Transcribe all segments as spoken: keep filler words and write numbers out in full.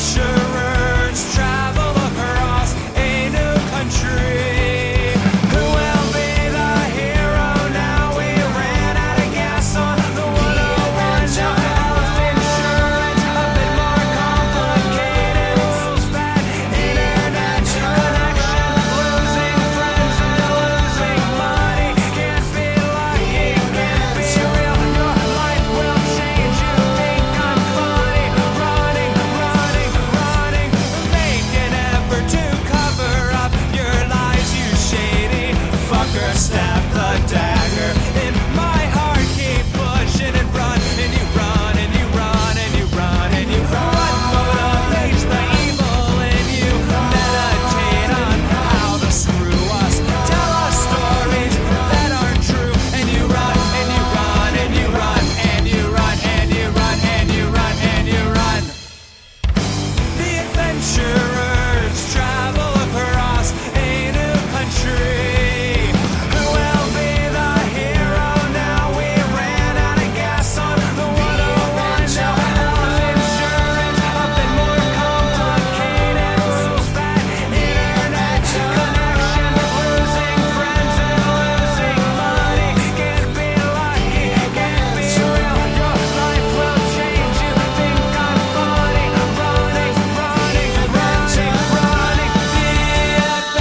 adventurers travel across a new country. Who will be the hero now? We ran out of gas on the one oh one. Now health insurance, a bit more complicated. Rules, bad internet connection, losing friends and losing money. Can't be lucky, can't be real. Your life will change. You think I'm funny? Running, running, running. Make an effort to cover up your lies, you shady fucker. Stab the dagger in my heart. Keep pushing and run, and you run, and you run, and you run, and you run. What motivates the evil in you? Meditate on how to screw us. Tell us stories that aren't true, and you run, and you run, and you run, and you run, and you run, and you run, and you run. The adventurers travel across a new country. Who will be the hero now? We ran out of gas on the one oh one. Now health insurance, a bit more complicated. Rules, bad internet connection, losing friends and losing money. Can't be lucky, can't be real. Your life will change. You think I'm funny? Running, running, running, running. The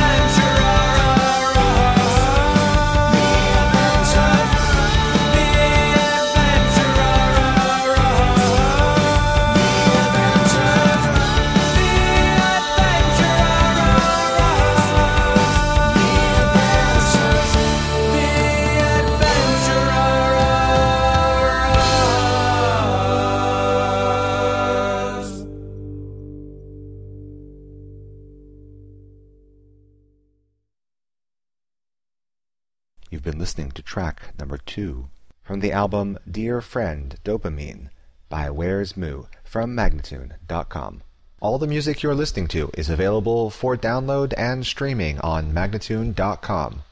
adventurers. You've been listening to track number two from the album Dear Friend Dopamine by Where's Moo from Magnatune dot com. All the music you're listening to is available for download and streaming on Magnatune dot com.